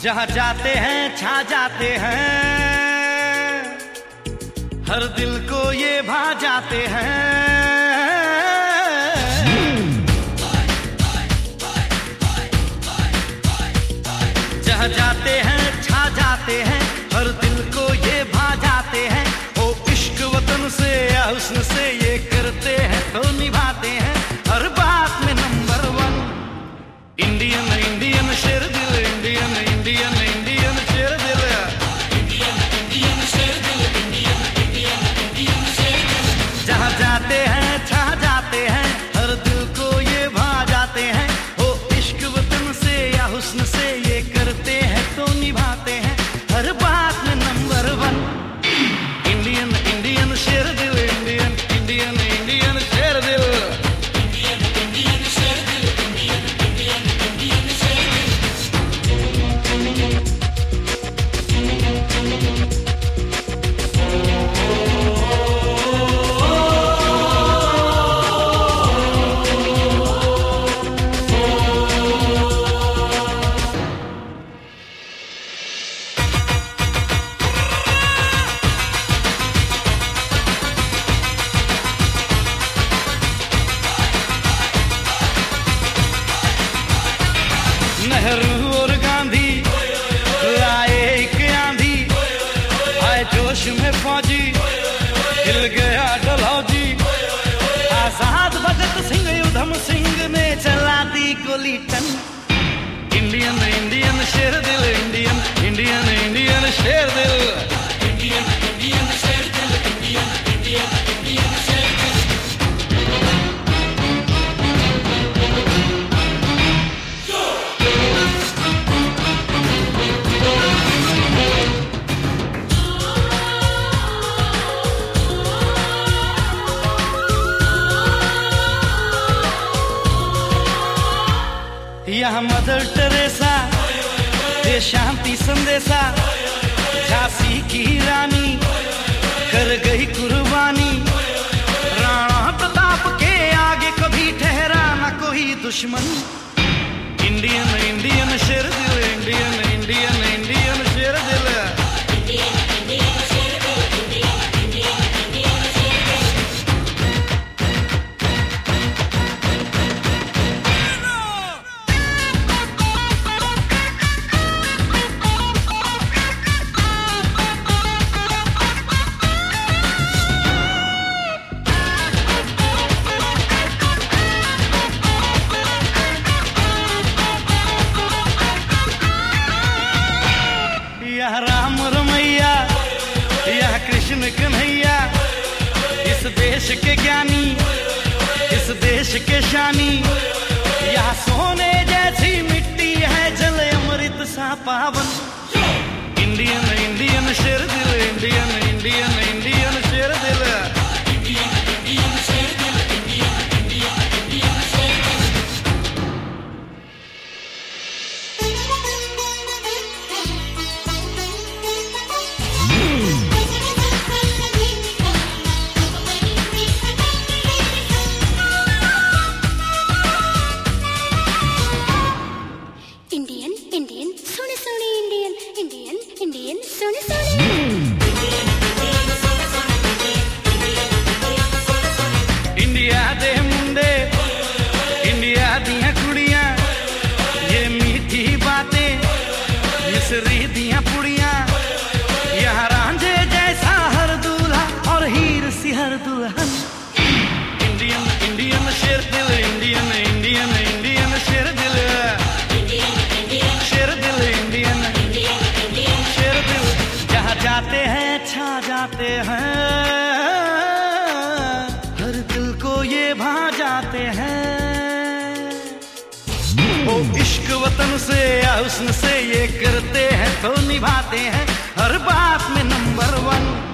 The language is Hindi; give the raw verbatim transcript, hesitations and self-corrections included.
जहाँ जाते हैं छा जाते हैं, हर दिल को ये भा जाते हैं। जहाँ जाते हैं छा जाते हैं, हर दिल को ये भा जाते हैं। ओ इश्क वतन से या हुस्न से ये करते हैं तो निभाते हैं हर बात में नंबर वन। इंडियन इंडियन शेर दिल, इंडियन इंडियन इंडियन शेर दिल, इंडियन इंडियन शेर दिल, इंडियन इंडियन इंडियन शेर दिल। जहाँ जाते हैं छा जाते हैं, हर दिल को ये भा जाते हैं। ओ इश्क वतन से या हुस्न से ये करते हैं तो निभाते हैं हर बात में नंबर वन। इंडियन इंडियन शेर दिल, इंडियन इंडियन इंडियन शेर दिल, इंडियन इंडियन शेर दिल, इंडियन इंडियन इंडियन शेर नेहरू और गांधी लाए एक आंधी, आए जोश में फौजी हिल गया डलहौजी। आजाद भगत सिंह उधम सिंह ने चला दी गोली टन। इंडियन इंडियन शेर दिल, इंडियन इंडियन इंडियन शेर दिल, इंडियन इंडियन शेर दिल, इंडियन इंडियन इंडियन शेर दिल। यहाँ मदर टेरेसा दे शांति संदेशा, झांसी की रानी कर गई कुर्बानी। राणा प्रताप के आगे कभी ठहरा न कोई दुश्मन। इंडियन इंडियन शेर दिल, इंडियन इंडियन इंडियन शेर दिल, इंडियन इंडियन शेर दिल, इंडियन इंडियन इंडियन शेर दिल। यह राम रमैया, यह कृष्ण कन्हैया, इस देश के ज्ञानी, इस देश के शानी। यह सोने जैसी मिट्टी है, जल अमृत सा पावन। इंडियन इंडियन शेर दिल, इंडियन इंडियन इंडियन शेर दिल, इंडियन इंडियन शेर दिल, इंडियन इंडियन इंडियन शेर दिल। इंडियन इंडियन सोने सोने इंडियन इंडियन इंडियन सोने सोने। इंडिया दे मुंडे, इंडिया दियां कुड़ियां, ये मीठी बातें मिसरी दियां पुड़ियां। यहाँ रांझे जैसा हर दूल्हा और हीर सी हर दुल्हन। इंडियन इंडियन शेर दिल, इंडियन इंडियन इंडियन शेर दिल, इंडियन इंडियन शेर दिल, इंडियन इंडियन इंडियन शेर दिल। जहाँ जाते हैं छा जाते हैं, हर दिल को ये भा जाते हैं। ओ इश्क वतन से या हुस्न से ये करते हैं तो निभाते हैं हर बात में नंबर वन।